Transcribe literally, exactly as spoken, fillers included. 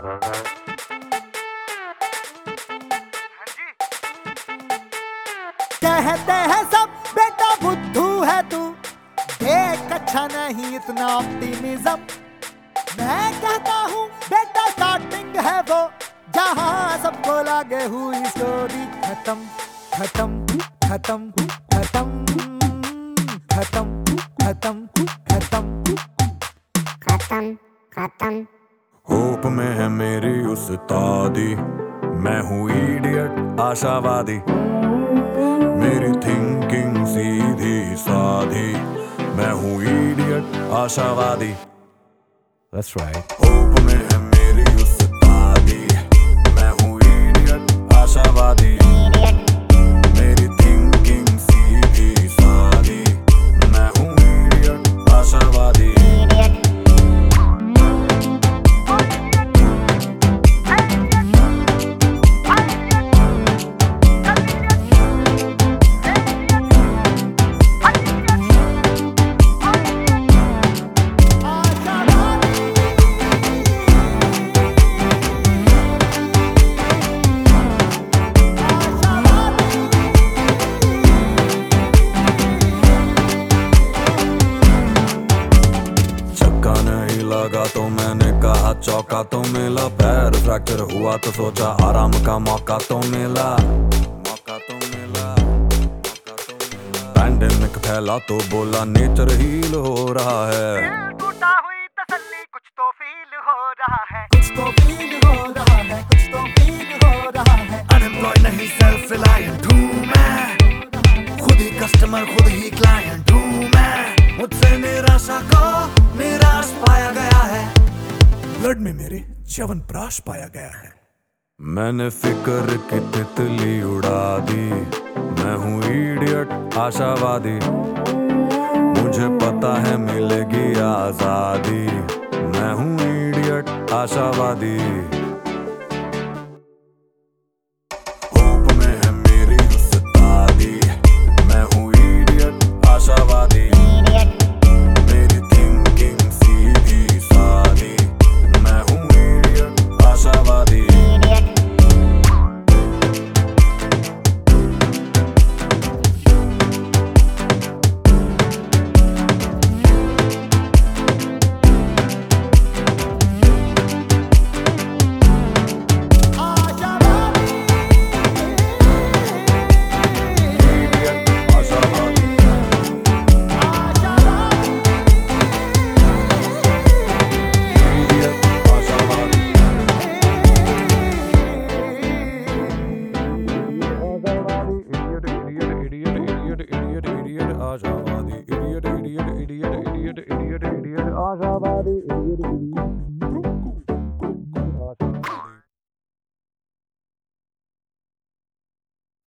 कहते हैं सब बेटा बुद्धू है तू, देख अच्छा नहीं इतना ऑप्टिमिज्म। मैं कहता हूँ बेटा स्टार्टिंग है वो, जहाँ सबको लगे हुई स्टोरी खत्म खत्म खत्म खत्म खत्म खत्म खत्म खत्म खत्म। होप में है मेरी उस्तादी, मैं हूँ इडियट आशावादी। मेरी थिंकिंग सीधी साधी, मैं हूँ इडियट आशावादी। That's right. होप में है मेरी उस्तादी, मैं हूँ इडियट आशावादी। मेरी थिंकिंग सीधी साधी, मैं हूँ इडियट आशावादी। लगा तो मैंने कहा चौका तो मिला, पैर फ्रैक्चर हुआ तो सोचा आराम का मौका तो मिला, मौका तो मिला, मौका तो मिला। पैंडेमिक फैला तो बोला नेचर हील हो रहा है, टूटा हुई तसल्ली कुछ तो फील हो रहा है, कुछ तो फील हो रहा है, कुछ तो फील हो रहा है। अनएम्प्लॉयड नहीं सेल्फ रिलायंट हूँ मैं, खुद ही कस्टमर खुद ही क्लाइंट हूँ मैं। मुझसे निराशा को निराश पाया गया है, ब्लड में मेरे च्यवनप्राश पाया गया है। मैंने फिक्र की तितली उड़ा दी, मैं हूँ इडियट आशावादी। मुझे पता है मिलेगी आजादी, मैं हूँ इडियट आशावादी। होप में है मेरी उस्तादी, मैं हूँ इडियट आशावादी। मेरी थिंकिंग सीधी सादी, मैं हूँ इडियट आशावादी। आशावादी, idiot, idiot, idiot, idiot, idiot, idiot, आशावादी।